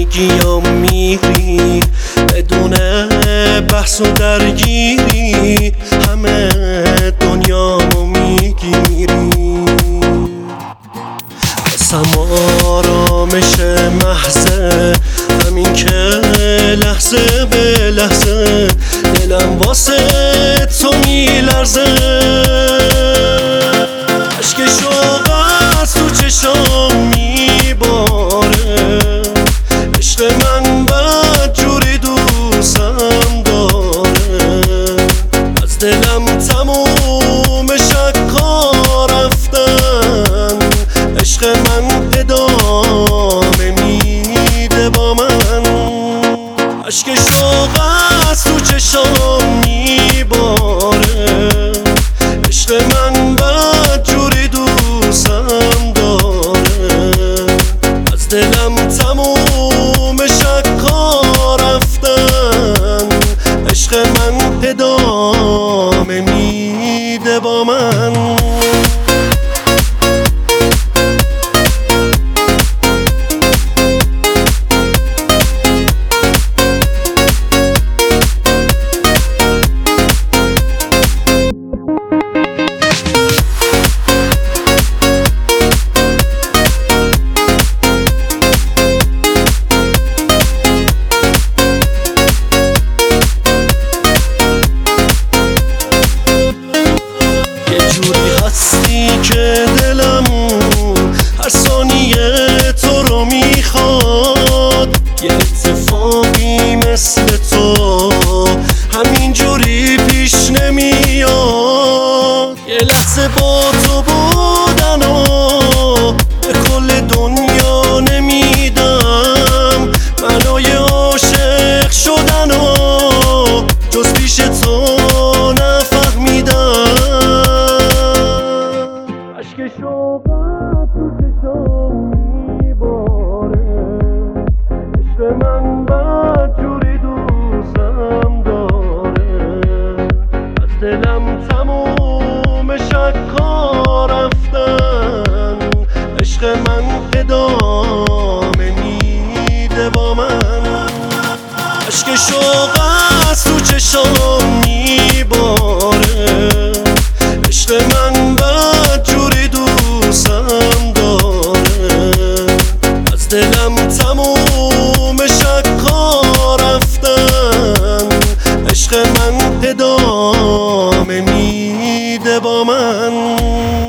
میگی یا میری بدون بحث و درگیری، همه دنیامو میگیری. قسم آرامش محضه همین که لحظه به لحظه دلم واسه تو میلرزه. اشک شوق از تو چشام میباره، عشق من بدجوری دوستم داره. از دلم تموم شکا رفتن، عشق من ادامه میده با من. اشک شوق از تو چشام میباره، عشق من بدجوری دوستم داره. از دلم تموم شکا رفتن، عشق من ادامه میده با من. هستی که دلم هر ثانیه تو رو میخواد، یه اتفاقی مثل تو همینجوری پیش نمیاد. یه لحظه با تو بودن و به کل دنیا نمیدم، معنای عاشق شدن و جز پیش تو نفهمیدم. اشک شوق تو چشام میباره، عشق من بدجوری دوستم داره. از دلم تموم شکا رفتن، عشق من ادامه میده با من. اشک شوق از تو چشام میباره، عشق من بدجوری دوستم داره. از دلم تموم شکا رفتن، عشق من ادامه میده با من.